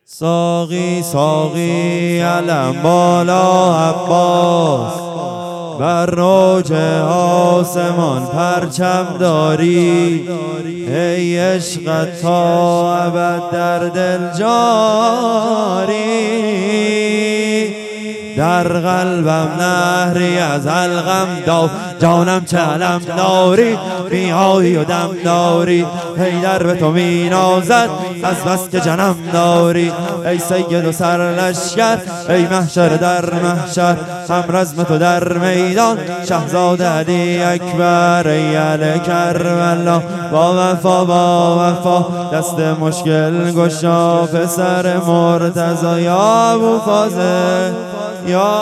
ساقی ساقی علم بالا عباس، بر روج آسمان پرچم داری، ای عشقت تا ابد در دل جاری. در قلبم نهری از علقم دو، جانم چه علم داری، میایی و دم داری. حیدر به تو می نازد از بس که جنم داری، ای سید و سرلشکر، ای محشر در محشر، هم رزم تو در میدان، شهزاده علی اکبر، ای اهل کربلا با وفا با وفا. دست مشکل گشا پسر مرتضی، یا ابوالفضل یا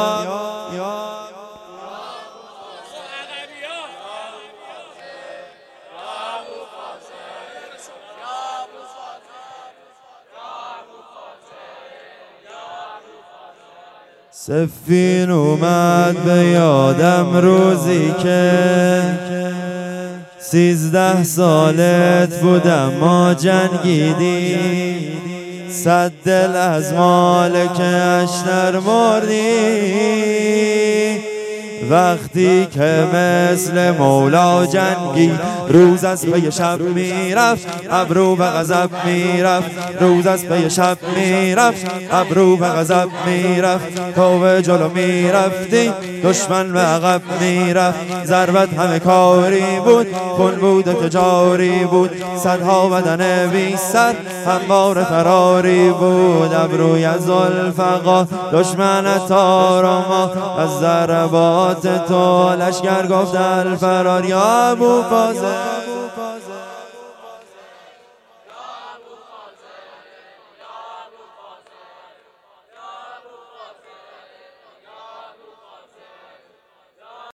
سفین اومد به یادم روزی که 13 سالت بودم ما جنگیدی، 100 دل از مالک اشتر مردی. وقتی که مثل مولا جنگی، روز از پی شب میرفت ابرو به غضب میرفت، روز از پی شب میرفت ابرو به غضب میرفت. تو به جلو میرفتی دشمن به عقب میرفت، ضربت همه کاری بود خون بود تجاری بود، صدها بدن بی سر هموار فراری بود. ابروی از ذوالفقار دشمنت آراما، از ضربات تو لشکر گفت الفرار، یا ابوالفضل.